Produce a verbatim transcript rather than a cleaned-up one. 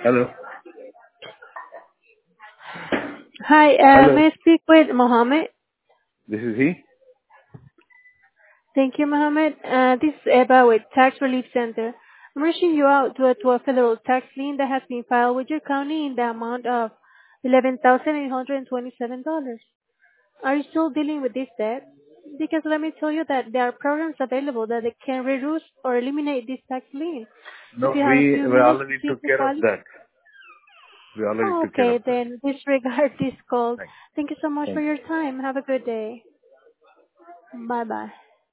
Hello. Hi, uh, Hello. may I speak with Mohammed? This is he. Thank you, Mohammed. Uh, this is Eba with Tax Relief Center. I'm reaching you out to a, to a federal tax lien that has been filed with your county in the amount of eleven thousand eight hundred twenty-seven dollars. Are you still dealing with this debt? Because let me tell you that there are programs available that they can reduce or eliminate this tax lien. No, If you have a we few we minutes to already see if took you care of qualify. that. We already Oh, took care of okay, that. then disregard this call. Thank Thank you so much for thank you. your time. Have a good day. Bye bye.